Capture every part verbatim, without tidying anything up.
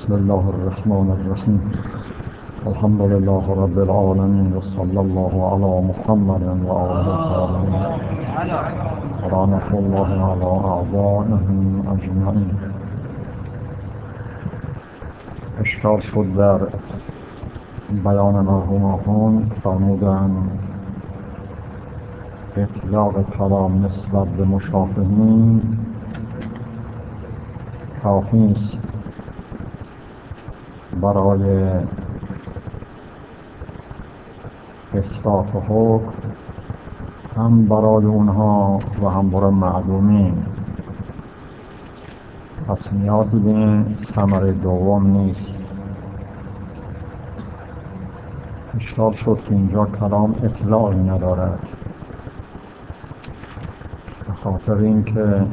بسم الله الرحمن الرحیم. الحمد لله رب العالمین و صلی الله علی محمد و آله الطاهرین و لعنة الله علی اعدائهم اجمعین. اشکال شد در بیان مرحوم آخوند فرمودند اطلاق کلام نسبت به مشافهین کافی نیست برای اثبات حکم، هم برای اونها و هم برای معلومین. پس نیازی به ثمره دوم نیست. اشکال شد که اینجا کلام اطلاقی ندارد، به خاطر اینکه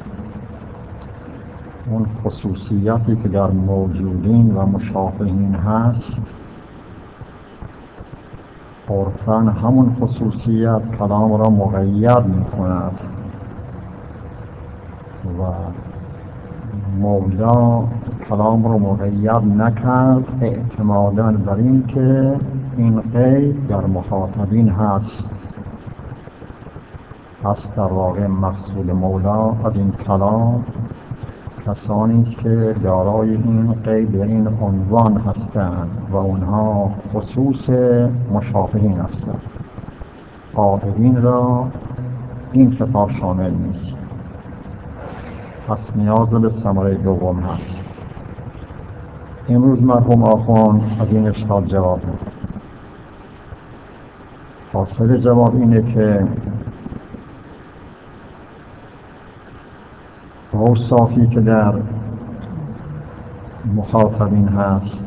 اون خصوصیتی که در موجودین و مشابهین هست عرفاً همون خصوصیت کلام را مقید می کند و مولا کلام را مقید نکرد اعتماداً بر این که این قید در مخاطبین هست. پس در واقع مقصود مولا از این کلام کسانی است که دارای این قید و این عنوان هستند و اونها خصوص مشابهین هستند. قائلین را این خطاب شامل نیست. پس نیاز به ثمره دوم هست. امروز مرحوم آخوند از این اشکال جواب می‌دهد. حاصل جواب اینه که اوصافی که در مخاطبین هست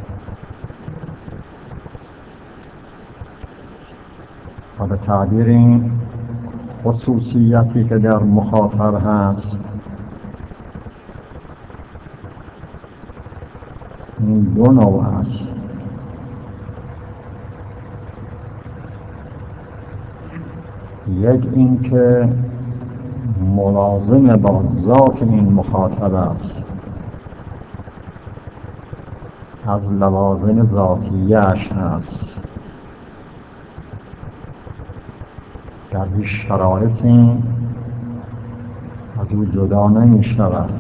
و به تعبیر این خصوصیتی که در مخاطب هست، این دو نوع است. یک این که ملازم با ذات این مخاطب است، از لوازم ذاتیه‌اش هست، در هیچ شرایطی از او جدا نمی شود.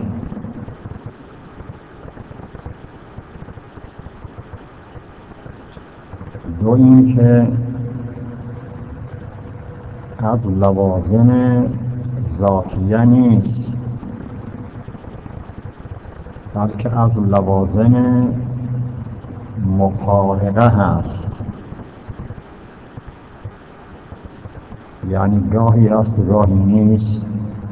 دو این که از لوازم ذاتیه نیست، بلکه از لوازم مفارقه هست. یعنی گاهی هست و گاهی نیست.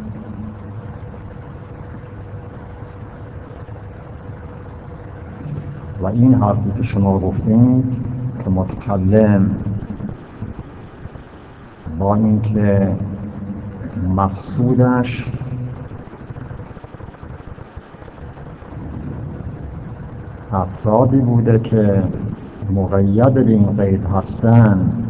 و این حرفی که شما گفتید که متکلم با اینکه مقصودش افرادی بوده که مقید به این قید هستند،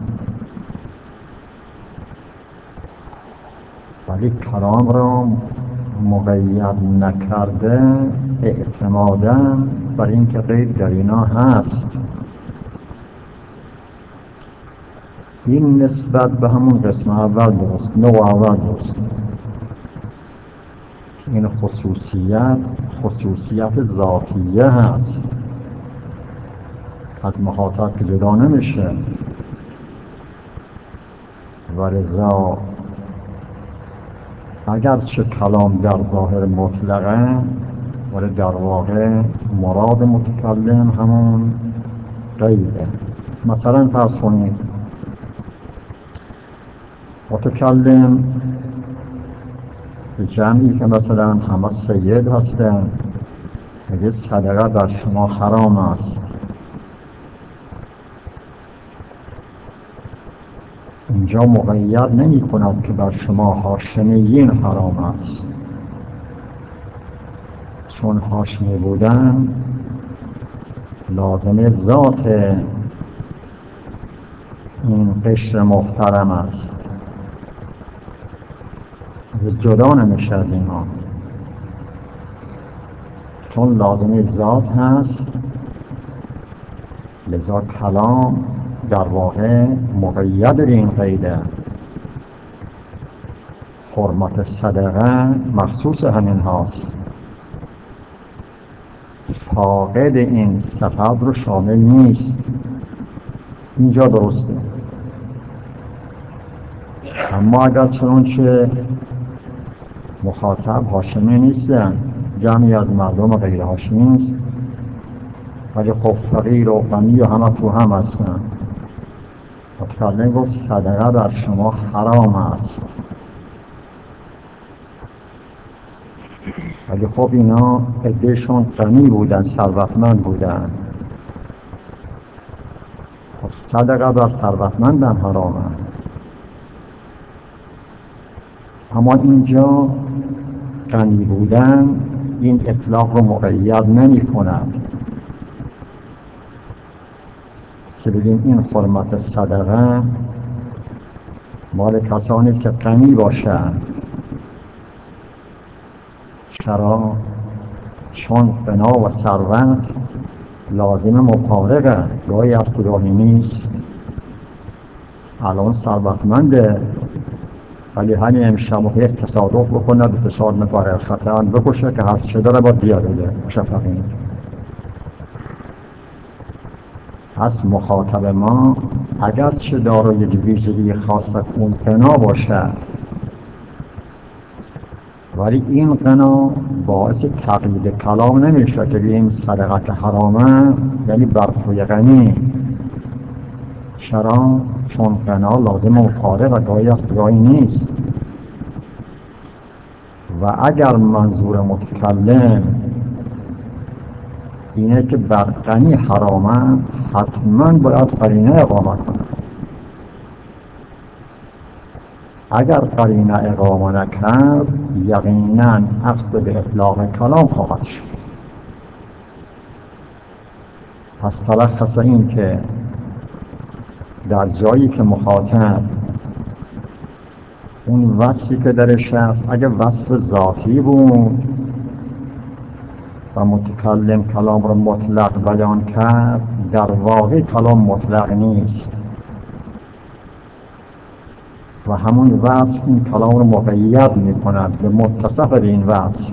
ولی کلام را مقید نکرده اعتمادا بر اینکه قید در اینا هست. این نسبت به همون قسم اول درست، نوع اول درست. این خصوصیت خصوصیت ذاتیه هست، از مخاطب که جدا نمیشه و لذا اگرچه کلام در ظاهر مطلقه، ولی در واقع مراد متکلم همون قیده. مثلا فرض کنید متکلم به جمعی که مثلا همه سید هستن میگه صدقه بر شما حرام است. اینجا مقید نمی کند که بر شما هاشمیین حرام است، چون هاشمی بودن لازمه ذات این قشر محترم است، جدا نمیشه از اینها. چون لازمه ذات هست، لذا کلام در واقع مقید به این قیده. حرمت صدقه مخصوص همین هاست، فاقد این صفت رو شامل نیست. اینجا درسته. اما اگر چنانچه مخاطب هاشمی نیستن، جمعی از مردم غیر هاشمی نیست، ولی خب فقیر و غنی و همه تو هم هستن، متکلم گفت صدقه بر شما حرام است. ولی خب اینا عدهشون غنی بودن، ثروتمند بودن. خب صدقه بر ثروتمندان حرامه. اما اینجا غنی بودن این اطلاق رو مقید نمی کند که بگیم این حرمت صدقه مال کسانی است که غنی باشند. چرا؟ چون غنا و ثروت لازم مفارقه، گاهی است و گاهی نیست. الان ثروتمنده ولی همین امشب یک تصادف بکنه به فشار نفر خطر بکشه که هر چه داره باید بیا بده شفقین. پس مخاطب ما اگر چه داره یک ویژگی خاص اون غنا باشه، ولی این غنا باعث تقیید کلام نمیشه که بگیم صدقه که حرامه یعنی برخوی غنی. چرا؟ چون غنا لازم و فارغ، گاهی است گاهی نیست. و اگر منظور متکلم اینه که بر غنی حرامه، حتما باید قرینه اقامه کنه. اگر قرینه اقامه نکرد یقینا اخذ به اطلاق کلام خواهد شد. پس تلخص این که در جایی که مخاطب اون وصفی که درش هست اگه وصف ذاتی بود و متکلم کلام رو مطلق بیان کرد، در واقع کلام مطلق نیست و همون وصف این کلام رو مقید می کند به متصف به این وصف.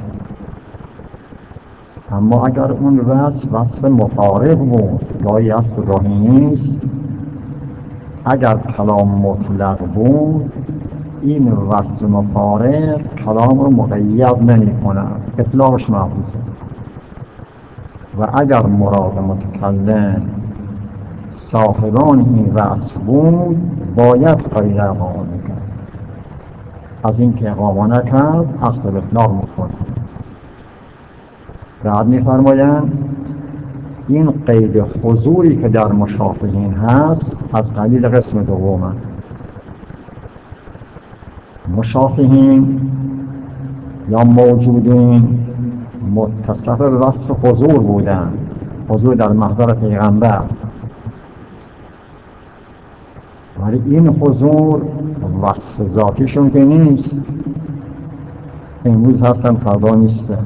اما اگر اون وصف وصف مفارق بود، گاهی است و گاهی نیست، اگر کلام مطلق بود این وصف مفارق کلام رو مقید نمی کند، اطلاقش محفوظه. و اگر مراد متکلم صاحبان این وصف بود باید قرینه اقامه میکرد. از این که اقامه نکرد اخذ به اطلاق میکنه. بعد میفرمایند این قید حضوری که در مشافهین هست از قبیل قسم دومه. مشافهین یا موجودین متصف به وصف حضور بودن، حضور در محضر پیغمبر، ولی این حضور وصف ذاتیشون که نیست. امروز هستن فردا نیستن.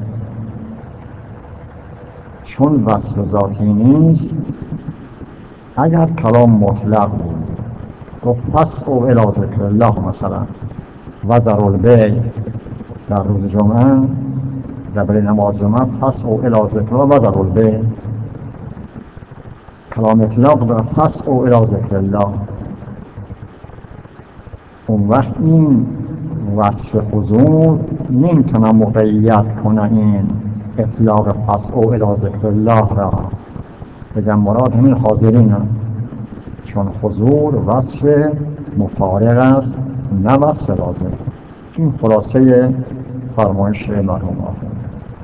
چون وصف ذاتی نیست، اگر کلام مطلق بود گفت فسعوا الی ذکر الله مثلا و ذروا البیع در روز جمعه، در برای نماز جمعه فسعوا الی ذکر الله و ذروا البیع، کلام اطلاق داره فسعوا الی ذکر الله. اون وقت این وصف حضور نمیتونه مقید کنه این اطلاق فسعوا الی ذکر الله را، بگم مراد همین حاضرین، چون حضور وصف مفارق است نه وصف لازم. این خلاصه فرمایش مرحوم آخوند.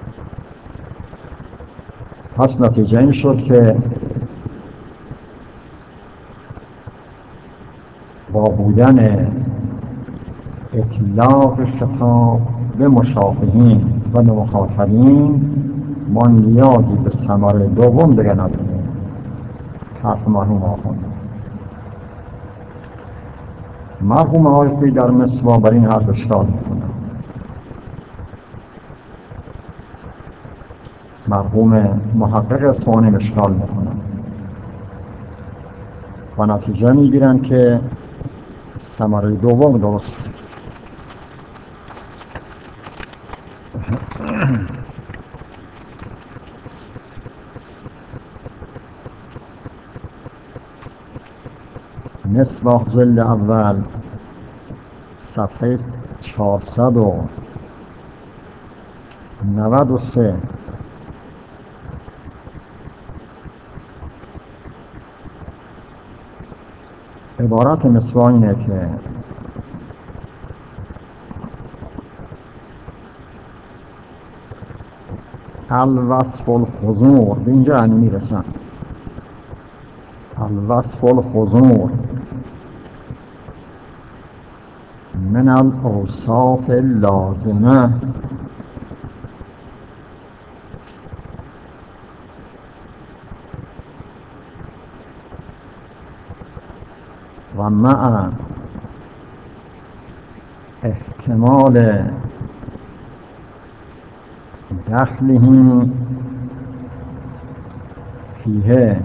پس نتیجه این شد که با بودن اطلاق خطاب به مشافهین و به مخاطبین ما نیازی به ثمره دوم دیگه نداریم. حرف مرحوم آخوند. مرحوم آقای در مصباح بر این حرف اشکال میکنه. مرحوم محقق اصفهانی اشکال میکنن و نتیجه میگیرن که ثمره دوم درست. مصباح جلد اول صفحه چهارصد و نود و سه. عبارت مصباح اینه که الوصف الخضور، به اینجا یعنی میرسن الوصف الخضور من الاوصاف اللازمه و مع احتمال دخله فیه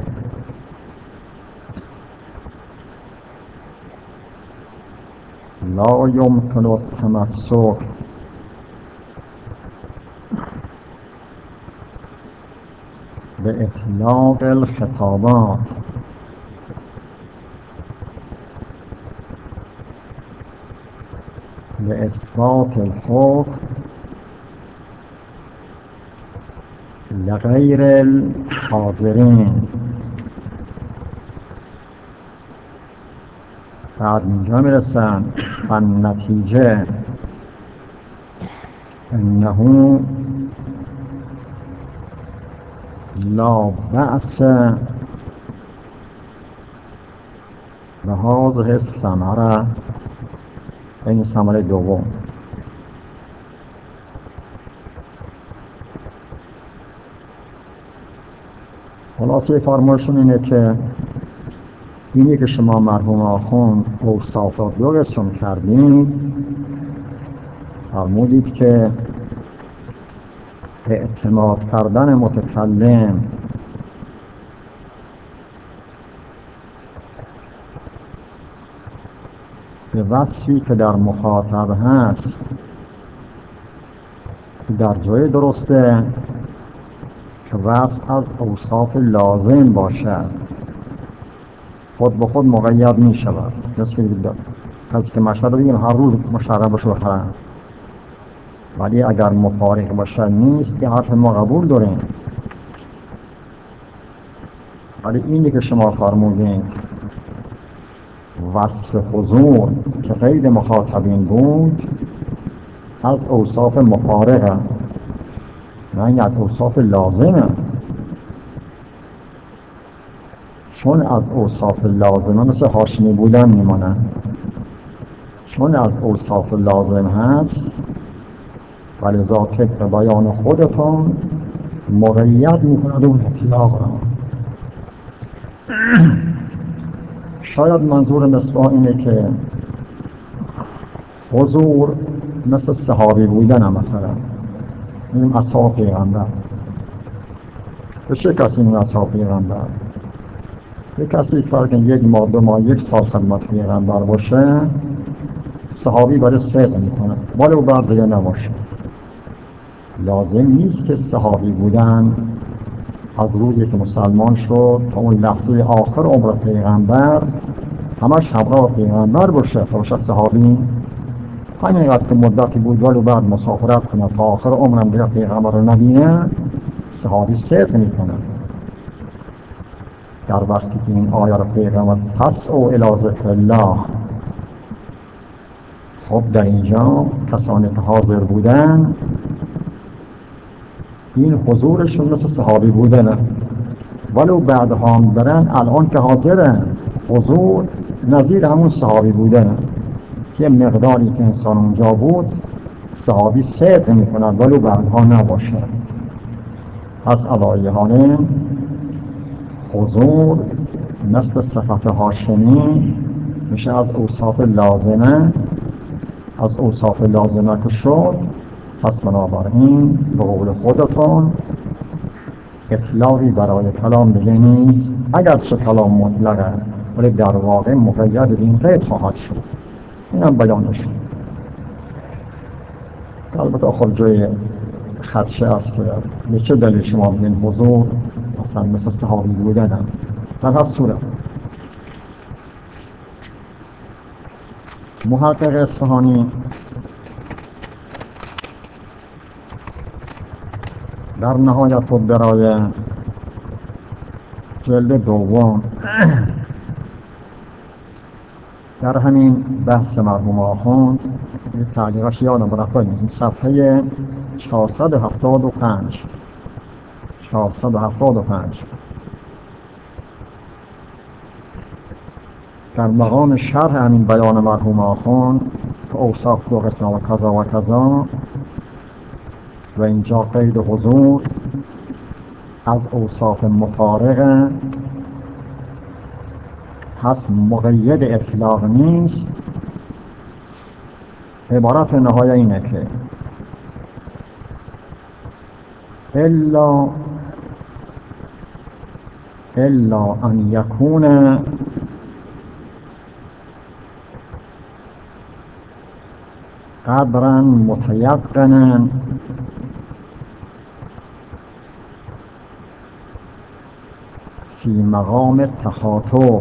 لا يمكن التمسك بإطلاق الخطابات لإثبات الحكم لغیر الحاضرین. بعد اینجا میرسن النتیجه انه لا بأس بهذه الثمره، این ثمره دوم. خلاصه فرمایشون اینه که اینی که شما مرحوم آخوند اوصافات دو قسم کردید، فرمودید که اعتماد کردن متکلم به وصفی که در مخاطب هست در جای درسته که وصف از اوصاف لازم باشد، خود به خود مقید می شود. کسی که مشهد بگیم هر روز مشرب باشه بخرن، ولی اگر مفارق باشد نیست، که حرف ما قبول داریم. ولی اینی که شما فرمودین وصف حضور که قید مخاطبین بود از اوصاف مفارقه، نه از اوصاف لازمه. چون از اوصاف لازمه مثل هاشمی بودن میمانه، چون از اوصاف لازم هست ولذا طبق بیان خودتون مقید میکند اون اطلاق را. شاید منظور مصباح اینه که حضور مثل صحابی بودن هم، مثلا این اصحاب پیغمبر. به چه کسی این اصحاب پیغمبر؟ به کسی که فرق یک ماه دو ماه یک سال خدمت پیغمبر باشه صحابی برای صدق میکنه، ولی بعد دیگه نباشه. لازم نیست که صحابی بودن از روزی که مسلمان شد تا اون لحظه آخر عمر پیغمبر همش همراه پیغمبر باشه تا باشه صحابی. همین قدر که مدتی بود ولی بعد مسافرت کنه تا آخر عمرم دیگه پیغمبر رو نبینه، صحابی صدق میکنه. در وقتی که این آیه رو پیغمبر فسعوا الی ذکر الله، خب در اینجا کسانی که حاضر بودن این حضورشون مثل صحابی بودنه، ولو بعدها هم برن الان که حاضرن حضور نظیر همون صحابی بودنه که مقداری که انسان اونجا بود صحابی صدق میکند ولو بعدها نباشه. پس علایه حاله حضور مثل صفت هاشمی میشه از اوصاف لازمه، از اوصاف لازمه که شد. پس بنابراین به قول خودتون اطلاقی برای کلام دیگه نیست، اگرچه کلام مطلقه ولی در واقع مقید به این قید خواهد شد. این هم بیانش. البته خب جای خدشه است که به چه دلیل شما بگین حضور مثلا مثل صحابی بودن هم. در هر صورت محقق اصفهانی در نهایت الدرایه جلد دوم در همین بحث مرحوم آخوند تعلیقش یادم رفته نیست، صفحه چهارصد و هفتاد و پنج چهارصد و هفتاد و پنج در مقام شرح همین بیان مرحوم آخوند که اوصاف دو قسم و کذا و کذا و اینجا قید حضور از اوصاف مفارقه، پس مقید اطلاق نیست. عبارت نهایه اینه که الا الا ان یکون قدرا متیقنا فی مقام تخاطب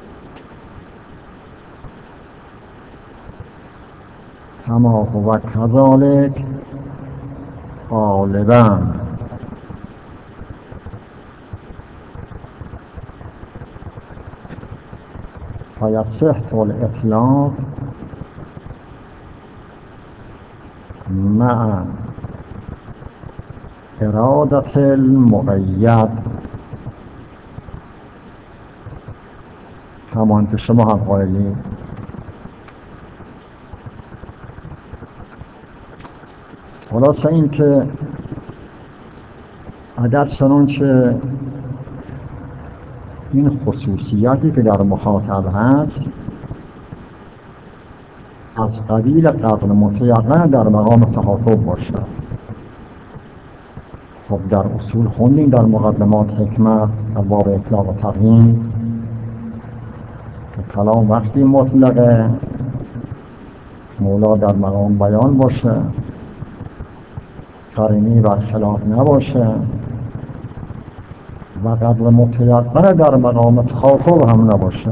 کما هو کذالک غالبا. فیصح الاطلاق مع ارادة المقید، همان که شما هم قائلید. خلاصه این که اگر چنانچه این خصوصیاتی که در مخاطب هست از قبیل قبل متیقن در مقام تخاطب باشد. خب در اصول خوندیم در مقدمات حکمت در باب اطلاق و تقیید که کلام وقتی مطلقه مولا در مقام بیان باشه، قرینی بر خلاف نباشه و قبل متیقن در مقام تخاطب هم نباشه.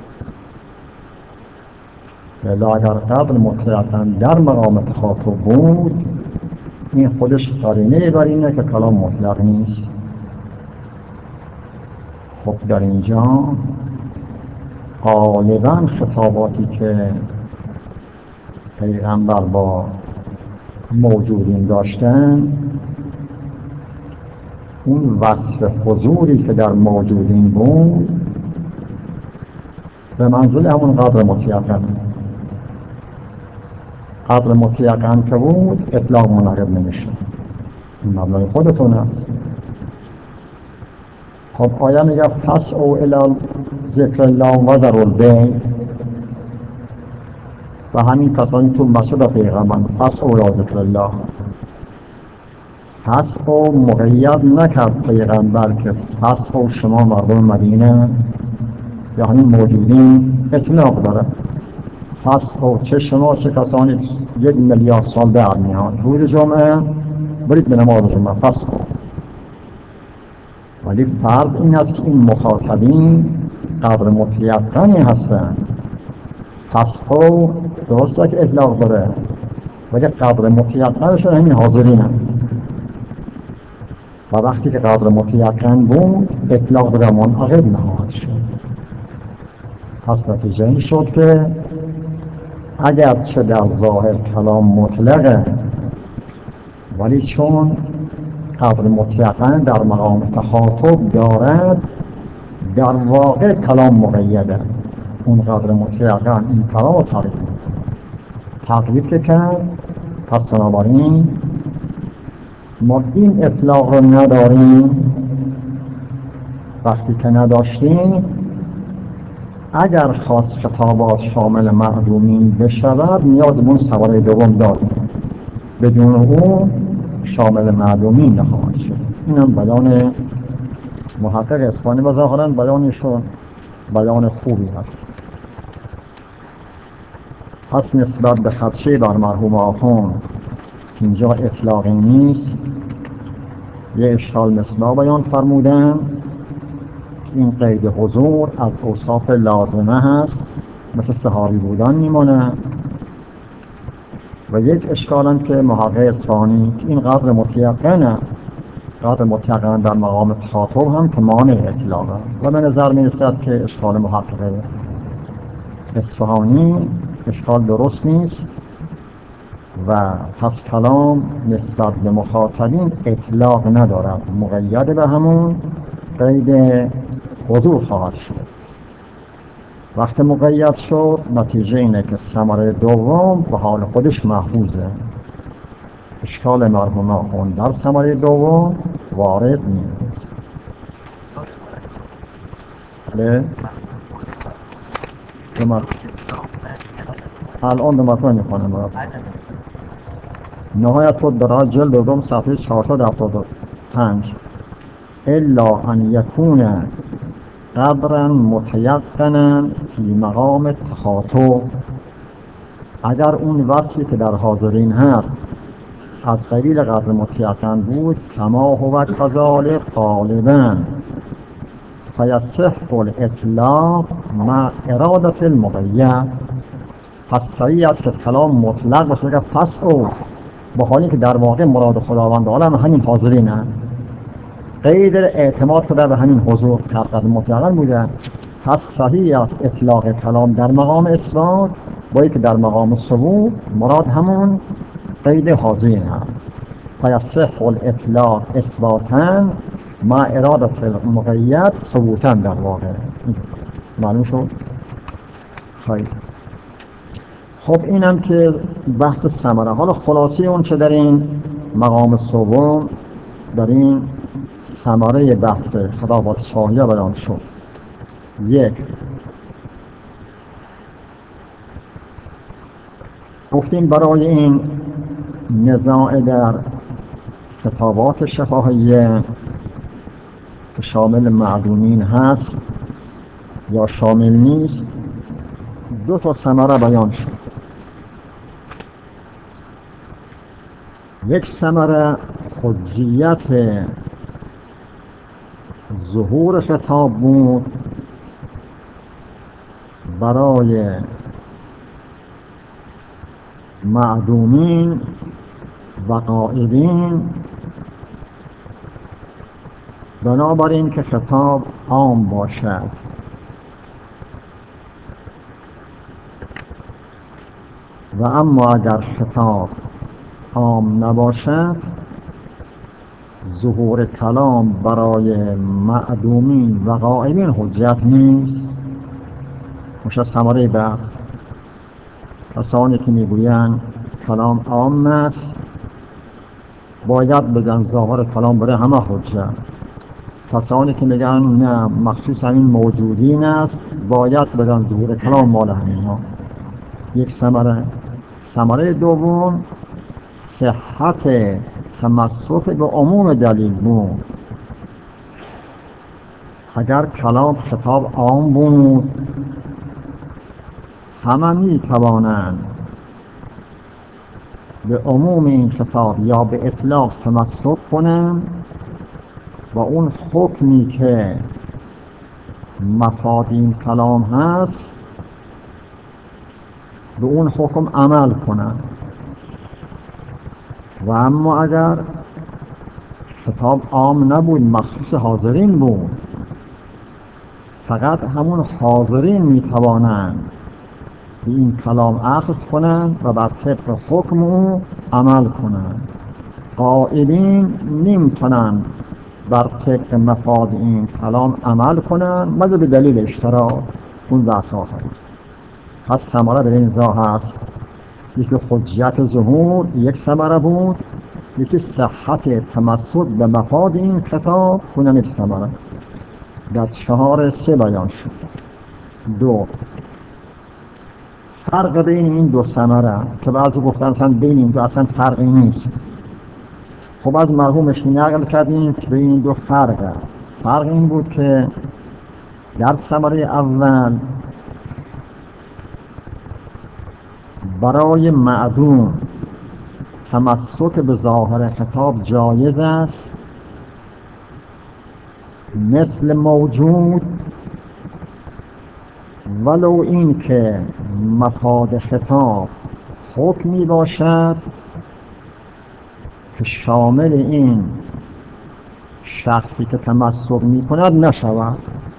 ولی اگر قبل متیقن در مقام تخاطب بود، این خودش قرینه بر اینه که کلام مطلق نیست. خب در اینجا غالبا خطاباتی که پیغمبر با موجودین داشتن، اون وصف حضوری که در موجودین بود به منزل همون قدر متیقن قدر متیقن که بود اطلاق منعقد نمیشه. این مبنای خودتون است. خب آیه میگه فاسعوا الی ذکر الله و ذروا البیع، و همین کسانی تو مسجد پیغمبر فاسعوا الی ذکر الله، فاسعوا مقید نکرد پیغمبر که فاسعوا شما مردم مدینه یا همین موجودین اطلاق داره. فاسعوا چه شما چه کسانی یک میلیارد سال بعد میاد روز جمعه برید به نماز جمعه فاسعوا. ولی فرض این است که این مخاطبین قدر متیقنی هستن. فاسعوا درسته که اطلاق داره ولی قدر متیقنشون همین حاضرین هم. و وقتی که قدر متیقن بود اطلاق داره منعقد نخواهد شد. پس نتیجه این شد که اگر چه در ظاهر کلام مطلقه ولی چون قدر متیقن در مقام تخاطب دارد در واقع کلام مقیده. اون قدر متیقن این کلام رو تقیید تقیید که کرد. پس بنابراین ما این اطلاق رو نداریم. وقتی که نداشتیم اگر خواست خطابات شامل معدومین بشود نیاز به اون سواره دوم داریم، بدون اون شامل معدومین نخواهد شد. اینم بیان محقق اصفهانی و ظاهراً بیانشون بیان خوبی هست. پس نسبت به خدشه بر مرحوم آخوند اینجا اطلاقی نیست، یه اشکال مصباح بیان فرمودن. این قید حضور از اوصاف لازمه هست، مثل صحابی بودن میمونه. و یک اشکال هم که محقق اصفهانی این قدر متیقنه، قدر متیقن در مقام تخاطب هم که مانع اطلاقه و به نظر می رسد که اشکال محقق اصفهانی اشکال درست نیست و پس کلام نسبت به مخاطبین اطلاق ندارد، مقید به همون قید حضور خواهد شد. وقتی مقید شد نتیجه اینه که ثمره دوم به حال خودش محفوظه، اشکال مرحوم آخوند در ثمره دوم وارد نیست. بله الان دو مطمئن میکنم برای نهایت الدراج جلد دوم صفحه چهارصد و هفتاد و پنج الا ان یکون قدرا متیقنا فی مقام تخاطب، اگر اون وصفی که در حاضرین هست از قبیل قدر متیقن بود، کما هو کذالک غالبا فیصح الاطلاق مع ارادة المقید. پس صحیح است که کلام مطلق باشه که پس او با حالی که در واقع مراد خداوند عالم همین حاضرین هست، قید اعتماد که به همین حضور قدر متیقن بوده، پس صحیح است اطلاق کلام در مقام اثبات با اینکه در مقام ثبوت مراد همون قید حاضرین هست. فیصح الاطلاق اثباتا مع ارادة المقید ثبوتا. در واقع معلوم شد؟ خیلی خب اینم که بحث ثمره. حالا خلاصه اون چه در این مقام سوم در این ثمره بحث خطابات شاهیه بیان شد. یک، گفتیم برای این نزاع در خطابات شفاهیه که شامل معدومین هست یا شامل نیست، دو تا ثمره بیان شد. یک ثمره حجیت ظهور خطاب بود برای معدومین و غائبین، بنابراین که خطاب عام باشد. و اما اگر خطاب عام نباشد، ظهور کلام برای معدومین و غائبین حجت نیست. مشه ثمره بحث. کسانی که میگویند کلام عام است باید بگن ظاهر کلام برای همه حجت. کسانی که میگن نه مخصوص همین موجودین است باید بگن ظهور کلام مال همین ها. یک ثمره. ثمره دوم صحت تمسک به عموم دلیل بود. اگر کلام خطاب عام بود همه می توانند به عموم این خطاب یا به اطلاق تمسک کنند و اون حکمی که مفاد این کلام هست به اون حکم عمل کنند. و اما اگر خطاب عام نبود، مخصوص حاضرین بود، فقط همون حاضرین می توانند به این کلام اخذ کنند و بر طبق حکم او عمل کنند. غائبین نمیتونند بر طبق مفاد این کلام عمل کنند مگر به دلیل اشتراک. اون بحث آخر است. پس ثمره به این ازا هست. یکی حجیت ظهور یک ثمره بود، یکی صحت تمسک به مفاد این کتاب کنم یک ثمره. در چهار سه بیان شد. دو، فرق بین این دو ثمره که بعضی گفتن اصلا بین این دو اصلا فرقی نیست. خب از مرحومش نقل کردیم که بین این دو فرقه. فرق این بود که در ثمره اول برای معدوم تمسک به ظاهر خطاب جایز است، مثل موجود، ولو این که مفاد خطاب حکمی باشد که شامل این شخصی که تمسک می کند نشود.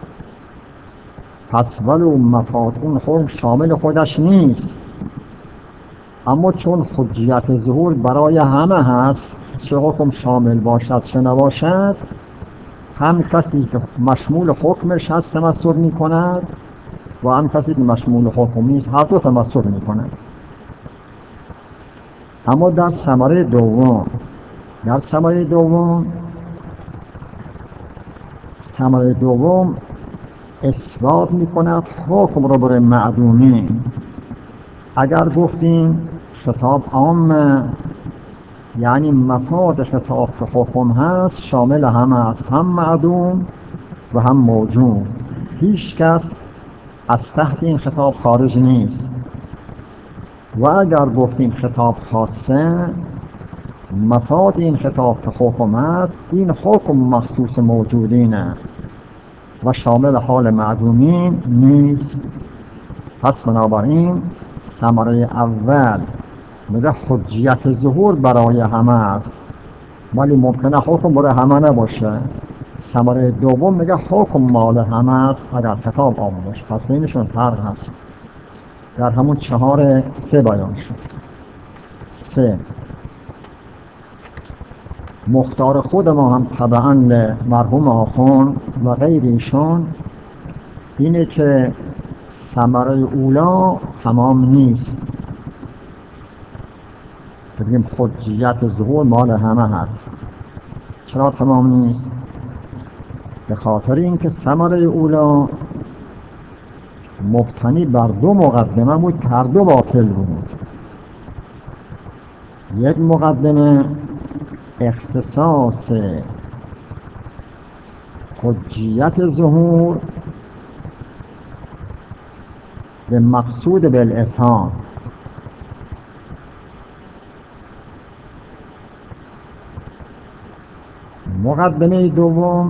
پس ولو مفاد اون حکم شامل خودش نیست، اما چون حجیت ظهور برای همه هست، چه حکم شامل باشد چه نباشد، هم کسی که مشمول حکمش هست تمسک می کند و هم کسی که مشمول حکم نیست هر دو تمسک می کند. اما در ثمره دوم در ثمره دوم ثمره دوم اثبات می کند حکم رو برای معدومین. اگر گفتیم خطاب عام، یعنی مفاد خطاب که حکم هست شامل همه است، هم معدوم و هم موجود، هیچ کس از تحت این خطاب خارج نیست. و اگر گفتیم خطاب خاصه، مفاد این خطاب که حکم است، این حکم مخصوص موجودینه و شامل حال معدومین نیست. پس بنابراین ثمره اول میگه حجیت ظهور برای همه است، ولی ممکنه حکم برای همه نباشه. ثمره دوم میگه حکم مال همه است اگر خطاب عام باشه. پس بینشون فرق هست. در همون چهار سه بیان شد. سه، مختار خود ما هم طبعاً مرحوم آخوند و غیر ایشان اینه که ثمره اولا تمام نیست. بگیم حجیت ظهور مال همه هست. چرا تمام نیست؟ به خاطر اینکه ثمره اولا مبتنی بر دو مقدمه بود که هر دو باطل بود. یک مقدمه اختصاص حجیت ظهور به مقصود بالافهام، مقدمه دوم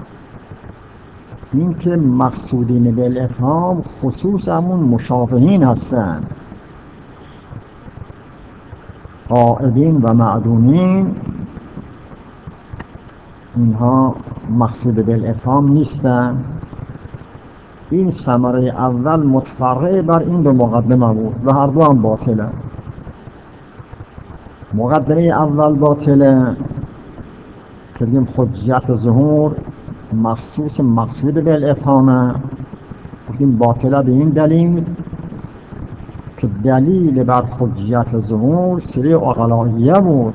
این که مقصودین بالافهام خصوص همون مشابهین هستند، قائدین و معدومین، اینها مقصود بالافهام نیستن. این ثمره اول متفرع بر این دو مقدمه بود و هر دو هم باطله. مقدمه اول باطله که بگیم حجیت ظهور مخصوص مقصود بالافهامه، بگیم باطله به این دلیل که دلیل بر حجیت ظهور سری عقلائیه بود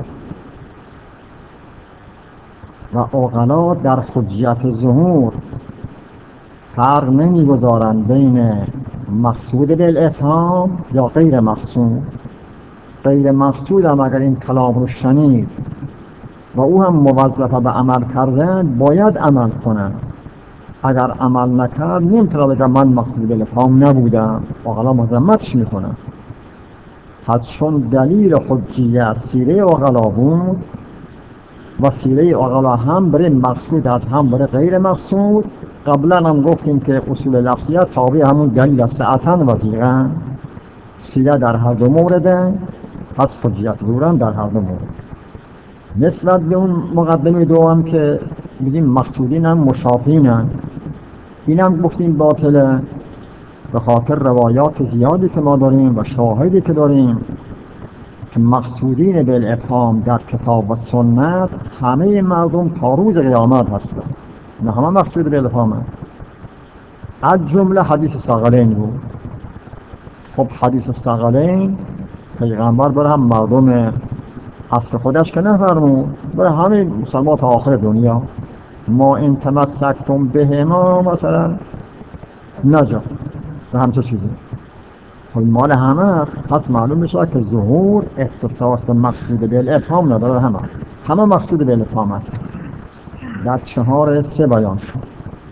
و عقلا در حجیت ظهور فرق نمیگذارند بین مقصود بالافهام یا غیر مقصود. غیر مقصود هم اگر این کلام رو شنید و او هم موظفه به عمل کردن باید عمل کنه. اگر عمل نکرد نمیتونه بگه من مقصود بالافهام نبودم، عقلا مذمتش میکنه. پس چون دلیل حجیت سیره عقلا بود و سیره عقلا هم برای مقصود از هم برای غیر مقصود، قبلا هم گفتیم که اصول لفظیت تابع همون دلیل ساعتن و زیغن، سیره در هر دو مورده، پس حجیت ظهورم در هر دو مورد. نسبت به اون مقدمه دوم که بگیم مقصودین هم مشابهین هم، این هم گفتیم باطله به خاطر روایات زیادی که ما داریم و شاهدی که داریم که مقصودین بالافهام در کتاب و سنت همه مردم تا روز قیامت هستند، نه همه مقصود بالافهام هست. از جمله حدیث ثقلین بود. خب حدیث ثقلین پیغمبر برای هم مردم اصل خودش که نفرمود، برای همه مسلمان تا آخر دنیا، ما ان تمسکتم بهما مثلا نجا و همچه چیزی. خب مال همه است. پس معلوم میشه که ظهور اختصاص به مقصود بالافهام نداره، همه همه مقصود بالافهام است. در چهار سه بیان شد.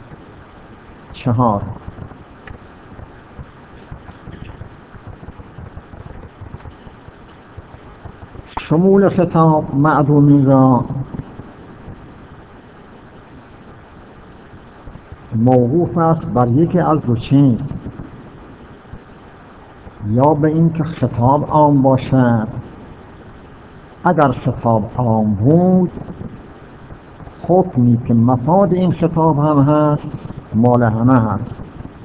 چهار شمول خطاب معدومی را موقوف است بر یکی از دو چیز، یا به این که خطاب عام باشد. اگر خطاب عام بود، حکمی که مفاد این خطاب هم هست مال همه هست،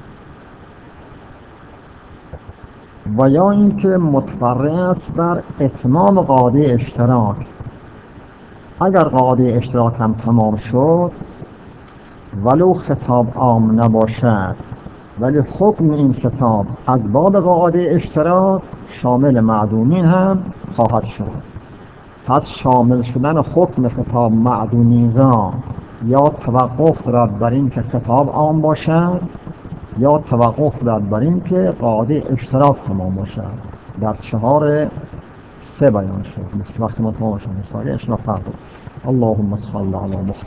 و یا اینکه متفرع است بر اتمام قاعده اشتراک. اگر قاعده اشتراک هم تمام شد ولو خطاب عام نباشد، ولی حکم این خطاب از باب قاعده اشتراک شامل معدومین هم خواهد شد. پس شامل شدن حکم خطاب معدومین را یا توقف دارد بر این که خطاب عام باشد، یا توقف دارد بر این که قاعده اشتراک تمام باشد. در چهار سه بیان شد. مثل وقتی ما تمام شد. مثل اشتراک فرق. اللهم صل علی محمد.